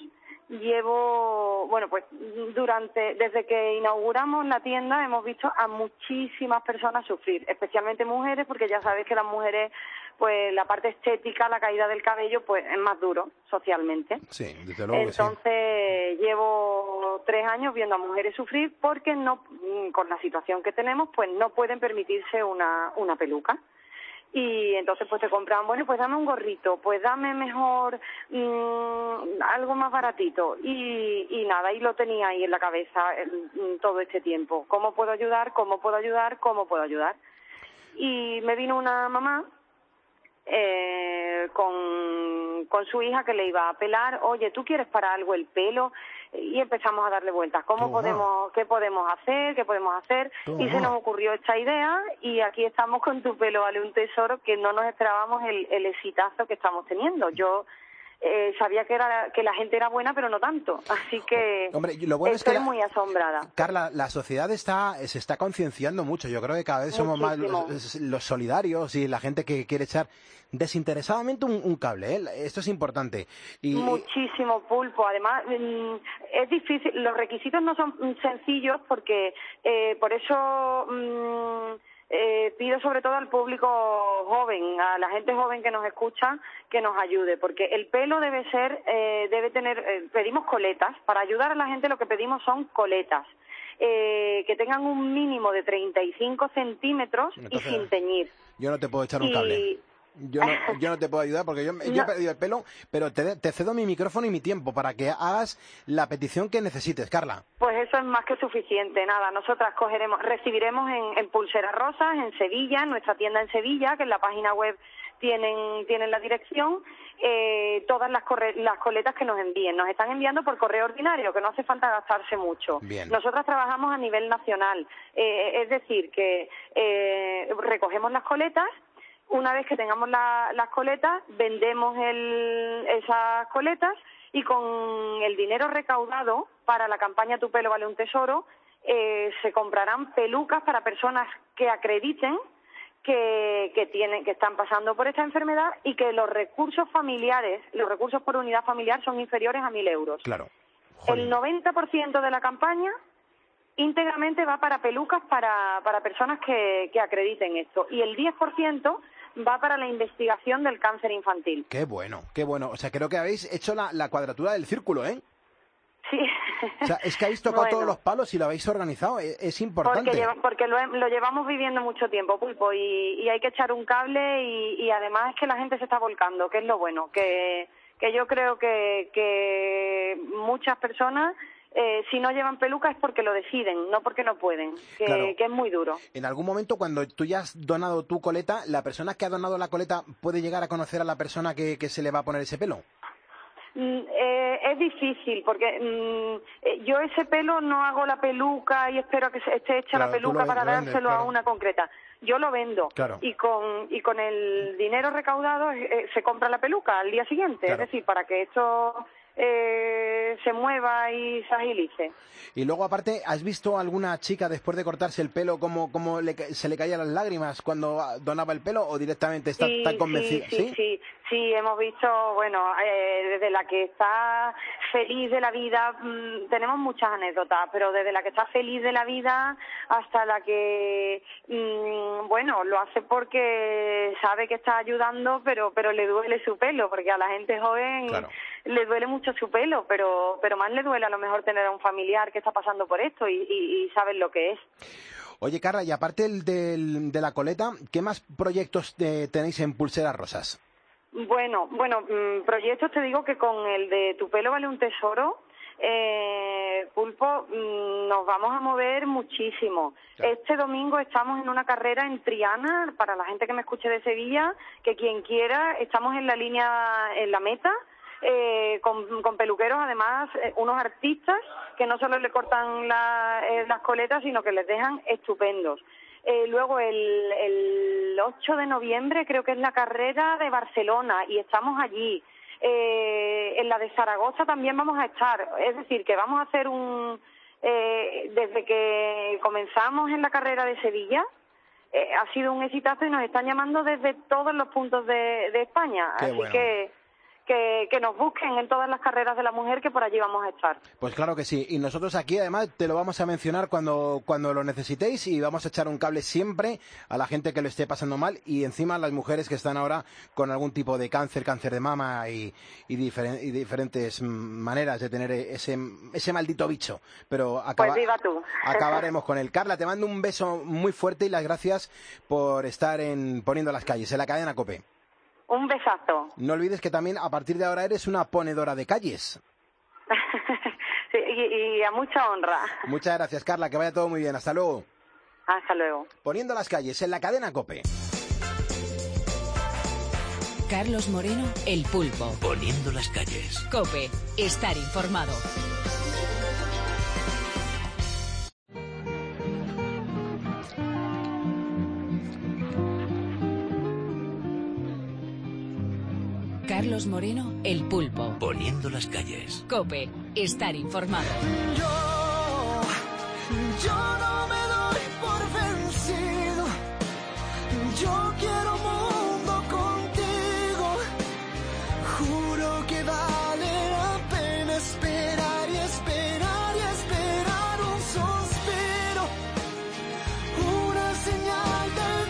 [SPEAKER 7] llevo, bueno, pues durante, desde que inauguramos la tienda hemos visto a muchísimas personas sufrir, especialmente mujeres, porque ya sabes que las mujeres, pues la parte estética, la caída del cabello, pues es más duro socialmente.
[SPEAKER 3] Sí, desde luego.
[SPEAKER 7] Entonces
[SPEAKER 3] sí.
[SPEAKER 7] Llevo tres años viendo a mujeres sufrir porque no, con la situación que tenemos, pues no pueden permitirse una, una peluca. Y entonces pues te compraban, bueno, pues dame un gorrito, pues dame mejor mmm, algo más baratito. Y, y nada, y lo tenía ahí en la cabeza el, todo este tiempo. ¿Cómo puedo ayudar? ¿Cómo puedo ayudar? ¿Cómo puedo ayudar? Y me vino una mamá eh, con, con su hija que le iba a pelar. Oye, ¿tú quieres para algo el pelo? Y empezamos a darle vueltas. ¿Cómo Toma. podemos, qué podemos hacer, qué podemos hacer? Toma. Y se nos ocurrió esta idea y aquí estamos con Tu pelo vale un tesoro, que no nos esperábamos el, el exitazo que estamos teniendo. Yo eh, sabía que era que la gente era buena, pero no tanto. Así que
[SPEAKER 3] Hombre, lo bueno
[SPEAKER 7] estoy
[SPEAKER 3] es que la,
[SPEAKER 7] muy asombrada.
[SPEAKER 3] Carla, la sociedad está se está concienciando mucho. Yo creo que cada vez somos Muchísimo. más los, los solidarios y la gente que quiere echar desinteresadamente un, un cable, ¿eh? Esto es importante. Y,
[SPEAKER 7] Muchísimo, Pulpo. Además, es difícil, los requisitos no son sencillos porque eh, por eso mmm, eh, pido sobre todo al público joven, a la gente joven que nos escucha, que nos ayude, porque el pelo debe ser, eh, debe tener, eh, pedimos coletas, para ayudar a la gente lo que pedimos son coletas. Eh, que tengan un mínimo de treinta y cinco centímetros Entonces, y sin teñir.
[SPEAKER 3] Yo no te puedo echar un y... cable. Yo no, yo no te puedo ayudar porque yo, yo no. he perdido el pelo, pero te, te cedo mi micrófono y mi tiempo para que hagas la petición que necesites, Carla.
[SPEAKER 7] Pues eso es más que suficiente. Nada, nosotras cogeremos, recibiremos en, en Pulseras Rosas, en Sevilla, en nuestra tienda en Sevilla, que en la página web tienen, tienen la dirección, eh, todas las, corre, las coletas que nos envíen. Nos están enviando por correo ordinario, que no hace falta gastarse mucho.
[SPEAKER 3] Bien.
[SPEAKER 7] Nosotras trabajamos a nivel nacional, eh, es decir, que eh, recogemos las coletas. Una vez que tengamos la, las coletas, vendemos el, esas coletas y con el dinero recaudado para la campaña Tu pelo vale un tesoro, eh, se comprarán pelucas para personas que acrediten que, que, tienen, que están pasando por esta enfermedad y que los recursos familiares, los recursos por unidad familiar son inferiores a mil euros.
[SPEAKER 3] Claro.
[SPEAKER 7] El noventa por ciento de la campaña íntegramente va para pelucas para, para personas que, que acrediten esto y el diez por ciento va para la investigación del cáncer infantil.
[SPEAKER 3] Qué bueno, qué bueno. O sea, creo que habéis hecho la, la cuadratura del círculo, ¿eh?
[SPEAKER 7] Sí.
[SPEAKER 3] O sea, es que habéis tocado
[SPEAKER 7] bueno,
[SPEAKER 3] todos los palos y lo habéis organizado. Es, es importante.
[SPEAKER 7] Porque, lleva, porque lo, lo llevamos viviendo mucho tiempo, Pulpo, y, y hay que echar un cable y, y además es que la gente se está volcando, que es lo bueno, que, que yo creo que, que muchas personas eh, si no llevan peluca es porque lo deciden, no porque no pueden, que,
[SPEAKER 3] Claro.
[SPEAKER 7] que es muy duro.
[SPEAKER 3] En algún momento, cuando tú ya has donado tu coleta, ¿la persona que ha donado la coleta puede llegar a conocer a la persona que, que se le va a poner ese pelo?
[SPEAKER 7] Mm, eh, es difícil porque mm, eh, yo ese pelo no hago la peluca y espero a que se esté hecha
[SPEAKER 3] Claro,
[SPEAKER 7] la
[SPEAKER 3] tú
[SPEAKER 7] peluca
[SPEAKER 3] lo-
[SPEAKER 7] para
[SPEAKER 3] lo vendes,
[SPEAKER 7] dárselo
[SPEAKER 3] claro.
[SPEAKER 7] a una concreta. Yo lo vendo
[SPEAKER 3] Claro.
[SPEAKER 7] y con y con el dinero recaudado eh, se compra la peluca al día siguiente,
[SPEAKER 3] Claro.
[SPEAKER 7] es decir, para que esto eh, se mueva y se agilice.
[SPEAKER 3] Y luego, aparte, ¿has visto alguna chica después de cortarse el pelo cómo, cómo le ca- se le caían las lágrimas cuando ah, donaba el pelo o directamente está
[SPEAKER 7] Sí,
[SPEAKER 3] tan convencida?
[SPEAKER 7] Sí, sí, sí, sí, hemos visto, bueno, eh, desde la que está feliz de la vida, mmm, tenemos muchas anécdotas, pero desde la que está feliz de la vida hasta la que, mmm, bueno, lo hace porque sabe que está ayudando, pero pero le duele su pelo, porque a la gente joven
[SPEAKER 3] Claro.
[SPEAKER 7] le duele mucho su pelo, pero pero más le duele a lo mejor tener a un familiar que está pasando por esto y, y, y saben lo que es.
[SPEAKER 3] Oye, Carla, y aparte el del- de la coleta, ¿qué más proyectos eh, tenéis en Pulseras Rosas?
[SPEAKER 7] Bueno, bueno, mm, proyectos te digo que con el de Tu pelo vale un tesoro, eh, Pulpo, mm, nos vamos a mover muchísimo.
[SPEAKER 3] Claro.
[SPEAKER 7] Este domingo estamos en una carrera en Triana, para la gente que me escuche de Sevilla, que quien quiera, estamos en la línea, en la meta, eh, con, con peluqueros, además, eh, unos artistas que no solo le cortan la- eh, las coletas, sino que les dejan estupendos. Eh, luego el, el ocho de noviembre creo que es la carrera de Barcelona y estamos allí. Eh, en la de Zaragoza también vamos a estar. Es decir, que vamos a hacer un... Eh, desde que comenzamos en la carrera de Sevilla, eh, ha sido un exitazo y nos están llamando desde todos los puntos de, de España.
[SPEAKER 3] Qué
[SPEAKER 7] Así
[SPEAKER 3] bueno.
[SPEAKER 7] que... Que, que nos busquen en todas las carreras de la mujer, que por allí vamos a estar.
[SPEAKER 3] Pues claro que sí, y nosotros aquí además te lo vamos a mencionar cuando, cuando lo necesitéis y vamos a echar un cable siempre a la gente que lo esté pasando mal y encima a las mujeres que están ahora con algún tipo de cáncer, cáncer de mama y, y, diferen- y diferentes mm, maneras de tener ese, ese maldito bicho. Pero acaba-
[SPEAKER 7] Pues viva tú.
[SPEAKER 3] acabaremos con él. Carla, te mando un beso muy fuerte y las gracias por estar en Poniendo las Calles, en la cadena COPE.
[SPEAKER 7] Un besazo.
[SPEAKER 3] No olvides que también a partir de ahora eres una ponedora de calles.
[SPEAKER 7] Sí, y, y a mucha honra.
[SPEAKER 3] Muchas gracias, Carla, que vaya todo muy bien. Hasta luego.
[SPEAKER 7] Hasta luego.
[SPEAKER 3] Poniendo las Calles, en la cadena COPE.
[SPEAKER 1] Carlos Moreno, El Pulpo.
[SPEAKER 2] Poniendo las calles.
[SPEAKER 1] COPE. Estar informado. Carlos Moreno, El Pulpo.
[SPEAKER 2] Poniendo las calles.
[SPEAKER 1] COPE. Estar informado.
[SPEAKER 5] Yo, yo no me doy por vencido. Yo quiero mundo contigo. Juro que vale la pena esperar y esperar y esperar un suspiro, una señal del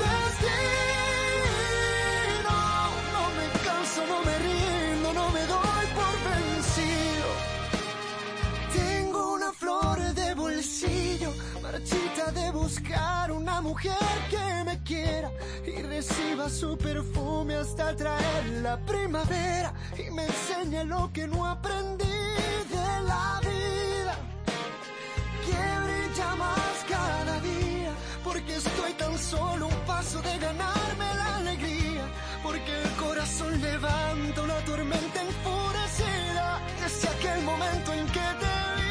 [SPEAKER 5] destino. No me canso, no me rindo, no me doy por vencido. Tengo una flor de bolsillo, marchita de buscar una mujer que me quiera y reciba su perfume hasta traer la primavera y me enseñe lo que no aprendí de la vida, que brilla más cada día, porque estoy tan solo un paso de ganarme la alegría, porque el corazón levanta una tormenta enfurecida desde aquel momento en que te vi.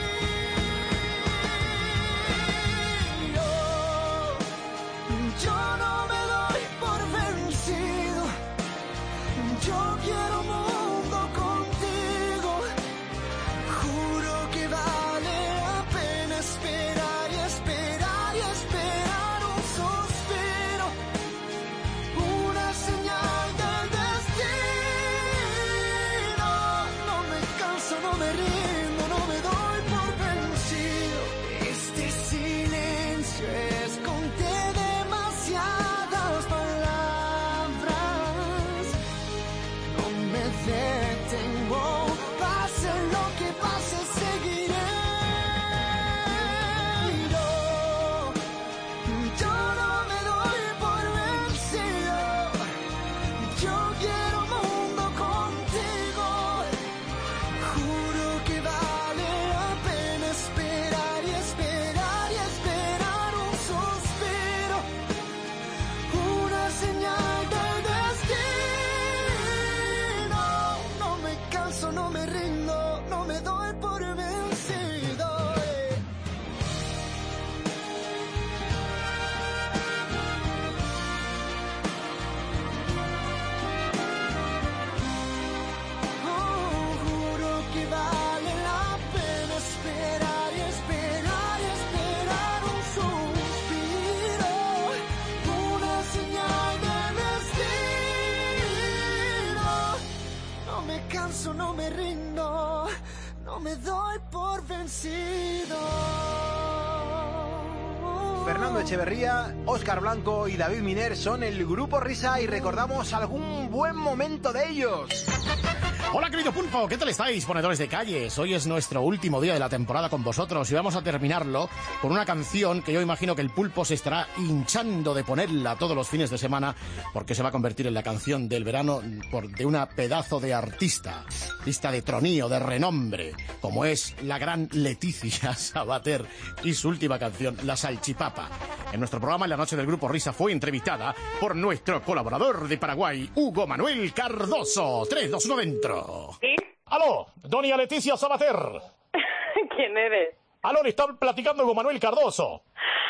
[SPEAKER 5] Yo, yo no me doy por vencido. Yo quiero mundo contigo. Juro que vale la pena esperar y esperar y esperar un suspiro, una señal del destino. No me canso, no me rindo, no me doy por vencido. Este silencio esconde demasiadas palabras. No me detengo, pase lo que pase, seguiré. Yo, yo no me doy por vencido. Yo quiero mundo contigo. Juro que vale la pena esperar canso, no me rindo, no me doy por vencido.
[SPEAKER 3] Fernando Echeverría, Óscar Blanco y David Miner son el Grupo Risa y recordamos algún buen momento de ellos.
[SPEAKER 8] Hola querido Pulpo, ¿qué tal estáis, ponedores de calles? Hoy es nuestro último día de la temporada con vosotros y vamos a terminarlo con una canción que yo imagino que el Pulpo se estará hinchando de ponerla todos los fines de semana porque se va a convertir en la canción del verano por, de una pedazo de artista, artista de tronío, de renombre, como es la gran Leticia Sabater y su última canción, La Salchipapa. En nuestro programa, en la noche del Grupo Risa, fue entrevistada por nuestro colaborador de Paraguay, Hugo Manuel Cardoso. tres, dos, uno, dentro.
[SPEAKER 9] ¿Sí?
[SPEAKER 8] Aló, doña Leticia Sabater.
[SPEAKER 9] ¿Quién eres?
[SPEAKER 8] Aló, le está platicando Hugo Manuel Cardoso.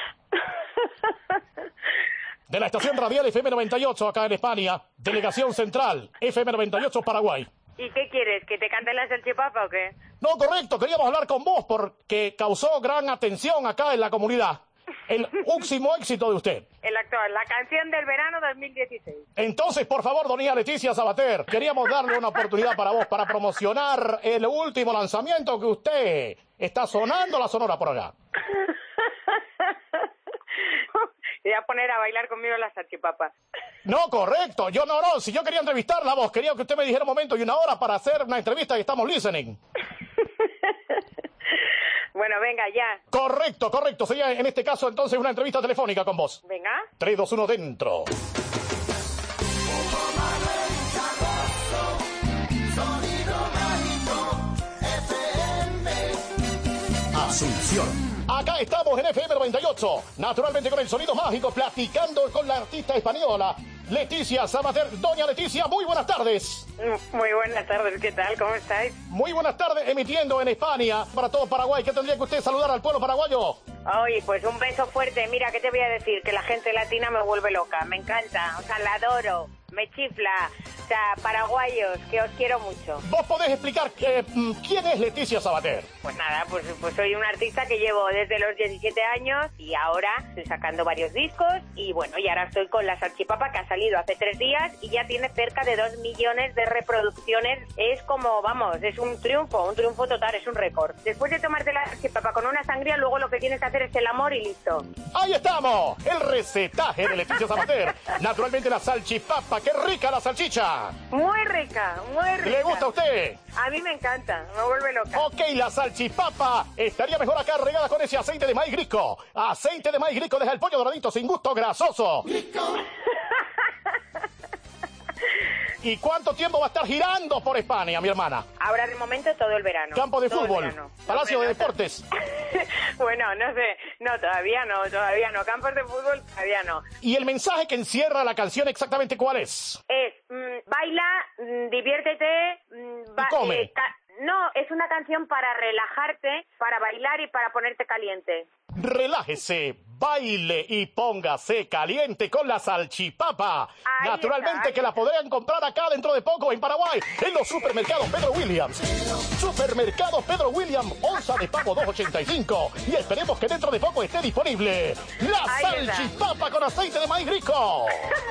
[SPEAKER 8] De la estación radial F M noventa y ocho, acá en España. Delegación Central, F M noventa y ocho, Paraguay.
[SPEAKER 9] ¿Y qué quieres? ¿Que te cante la salchipapa o qué?
[SPEAKER 8] No, correcto, queríamos hablar con vos porque causó gran atención acá en la comunidad. El último éxito de usted.
[SPEAKER 9] El actual, la canción del verano dos mil dieciséis.
[SPEAKER 8] Entonces, por favor, doña Leticia Sabater, queríamos darle una oportunidad para vos, para promocionar el último lanzamiento que usted está sonando la sonora por acá.
[SPEAKER 9] Te voy a poner a bailar conmigo la salchipapa.
[SPEAKER 8] No, correcto, yo no, no, si yo quería entrevistarla a vos, quería que usted me dijera un momento y una hora para hacer una entrevista y estamos listening.
[SPEAKER 9] Bueno, venga, ya.
[SPEAKER 8] Correcto, correcto. Sería en este caso entonces una entrevista telefónica con vos.
[SPEAKER 9] Venga.
[SPEAKER 8] tres, dos, uno, dentro. Asunción. Acá estamos en F M noventa y ocho, naturalmente con el sonido mágico, platicando con la artista española Leticia Sabater. Doña Leticia, muy buenas tardes.
[SPEAKER 9] Muy buenas tardes, ¿qué tal? ¿Cómo estáis?
[SPEAKER 8] Muy buenas tardes, emitiendo en España para todo Paraguay. ¿Qué tendría que usted saludar al pueblo paraguayo?
[SPEAKER 9] Ay, pues un beso fuerte. Mira, ¿qué te voy a decir? Que la gente latina me vuelve loca, me encanta, o sea, la adoro, me chifla. O sea, paraguayos, que os quiero mucho.
[SPEAKER 8] ¿Vos podés explicar eh, quién es Leticia Sabater?
[SPEAKER 9] Pues nada, pues, pues soy una artista que llevo desde los diecisiete años y ahora estoy sacando varios discos y bueno, y ahora estoy con La Salchipapa, que ha salido hace tres días y ya tiene cerca de dos millones de reproducciones. Es como, vamos, es un triunfo, un triunfo total, es un récord. Después de tomarte la salchipapa con una sangría, luego lo que tienes que hacer es el amor y listo.
[SPEAKER 8] ¡Ahí estamos! El recetaje de Leticia Sabater. Naturalmente la salchipapa, ¡qué rica la salchicha!
[SPEAKER 9] Muy rica, muy rica.
[SPEAKER 8] ¿Le gusta a usted?
[SPEAKER 9] A mí me encanta, me vuelve loca.
[SPEAKER 8] Ok, la salchipapa estaría mejor acá regada con ese aceite de maíz grico. Aceite de maíz grico deja el pollo doradito sin gusto grasoso. ¿Y cuánto tiempo va a estar girando por España, mi hermana?
[SPEAKER 9] Ahora de momento todo el verano.
[SPEAKER 8] Campo de
[SPEAKER 9] todo
[SPEAKER 8] fútbol, Palacio de Deportes.
[SPEAKER 9] Bueno, no sé, no, todavía no, todavía no. Campos de fútbol, todavía no.
[SPEAKER 8] ¿Y el mensaje que encierra la canción exactamente cuál es?
[SPEAKER 9] Es, mmm, baila, mmm, diviértete, mmm,
[SPEAKER 8] y come.
[SPEAKER 9] Eh, no, es una canción para relajarte, para bailar y para ponerte caliente.
[SPEAKER 8] Relájese, baile y póngase caliente con la salchipapa.
[SPEAKER 9] Ahí
[SPEAKER 8] Naturalmente
[SPEAKER 9] está,
[SPEAKER 8] que la podrán comprar acá dentro de poco en Paraguay, en los supermercados Pedro Williams. Supermercados Pedro Williams, onza de pavo dos ochenta y cinco. Y esperemos que dentro de poco esté disponible la
[SPEAKER 9] Ahí
[SPEAKER 8] salchipapa
[SPEAKER 9] está.
[SPEAKER 8] con aceite de maíz rico.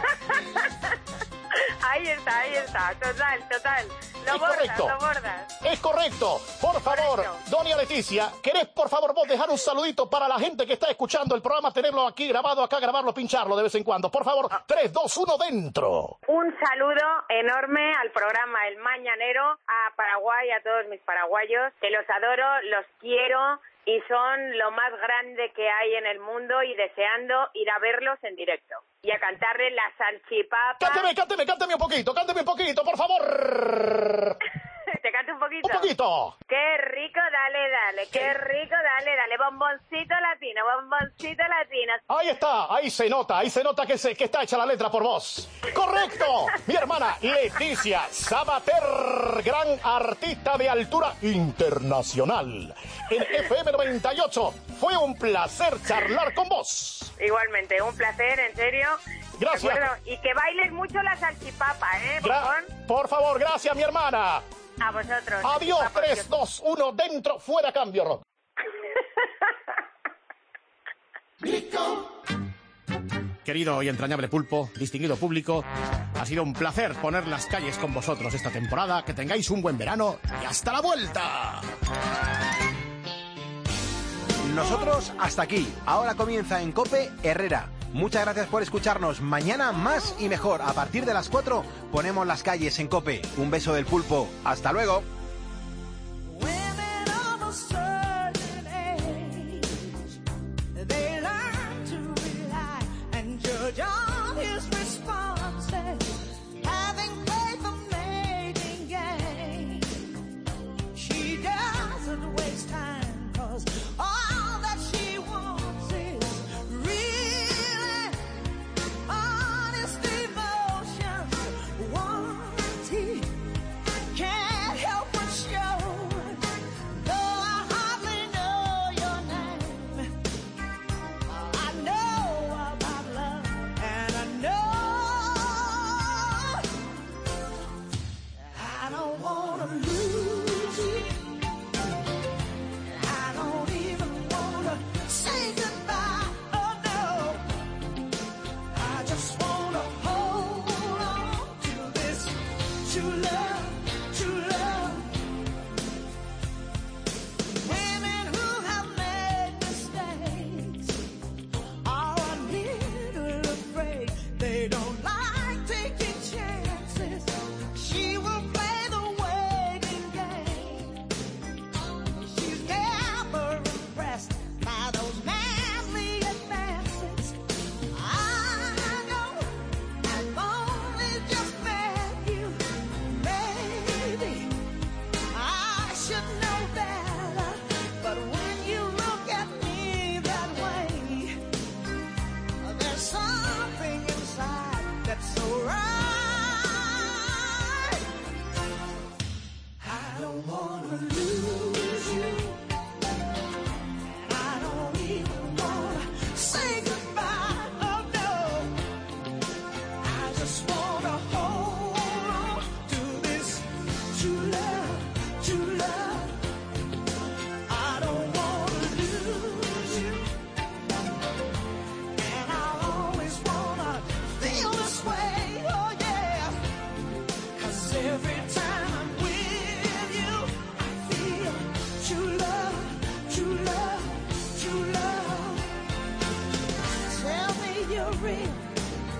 [SPEAKER 9] Ahí está, ahí está, total, total. Lo
[SPEAKER 8] Es
[SPEAKER 9] bordas,
[SPEAKER 8] correcto.
[SPEAKER 9] lo bordas.
[SPEAKER 8] Es correcto. Por favor,
[SPEAKER 9] Correcto.
[SPEAKER 8] doña Leticia, ¿querés por favor vos dejar un saludito para la gente que está escuchando el programa, tenerlo aquí grabado, acá grabarlo, pincharlo de vez en cuando? Por favor, tres, dos, uno, dentro.
[SPEAKER 9] Un saludo enorme al programa El Mañanero, a Paraguay, a todos mis paraguayos, que los adoro, los quiero y son lo más grande que hay en el mundo y deseando ir a verlos en directo y a cantarle la salchipapa.
[SPEAKER 8] Cánteme, cánteme, cánteme un poquito, cánteme un poquito, por favor.
[SPEAKER 9] ¿Te canto un poquito?
[SPEAKER 8] Un poquito.
[SPEAKER 9] Qué rico, dale, dale, qué rico, dale, dale, bomboncito latino, bomboncito latino.
[SPEAKER 8] Ahí está, ahí se nota, ahí se nota que, se, que está hecha la letra por vos. ¡Correcto! Mi hermana Leticia Sabater, gran artista de altura internacional. En F M noventa y ocho, fue un placer charlar con vos.
[SPEAKER 9] Igualmente, un placer, en serio.
[SPEAKER 8] Gracias.
[SPEAKER 9] ¿De acuerdo? Y que bailes mucho la salchipapa, ¿eh,
[SPEAKER 8] Gra-
[SPEAKER 9] bombón?
[SPEAKER 8] por favor, gracias, mi hermana.
[SPEAKER 9] A vosotros.
[SPEAKER 8] Adiós,
[SPEAKER 9] Vamos,
[SPEAKER 8] tres, dos, uno, dentro, fuera, cambio, Rob. Querido y entrañable pulpo, distinguido público, Ha sido un placer poner las calles con vosotros esta temporada. Que tengáis un buen verano y hasta la vuelta.
[SPEAKER 3] Nosotros hasta aquí. Ahora comienza en COPE Herrera. Muchas gracias por escucharnos. Mañana más y mejor. A partir de las cuatro ponemos las calles en COPE. Un beso del pulpo. Hasta luego.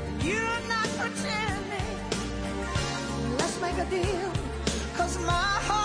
[SPEAKER 5] You're not pretending. Let's make a deal, 'cause my heart